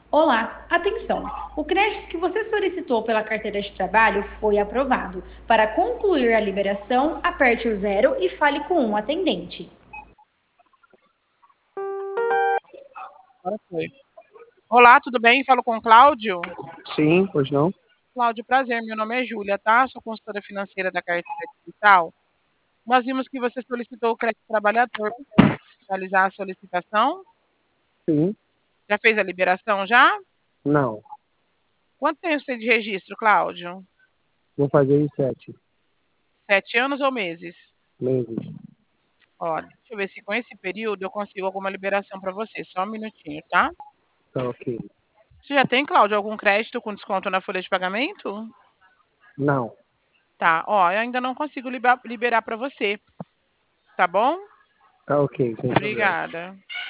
Olá, atenção! O crédito que você solicitou pela carteira de trabalho foi aprovado. Para concluir a liberação, aperte o zero e fale com um atendente. Agora foi. Olá, tudo bem? Falo com o Cláudio. Sim, pois não? Cláudio, prazer. Meu nome é Júlia, tá? Sou consultora financeira da Carteira Digital. Nós vimos que você solicitou o crédito trabalhador para realizar a solicitação. Sim, Já fez a liberação já? não. Quanto tempo você tem de registro, Cláudio? Vou fazer em 7 anos ou meses? meses. Olha, deixa eu ver se com esse período eu consigo alguma liberação para você. Só um minutinho, tá? Tá ok. Você já tem, Cláudio, algum crédito com desconto na folha de pagamento? Não. Tá, ó, eu ainda não consigo liberar para você, tá bom? Tá ok, sem problema. Obrigada.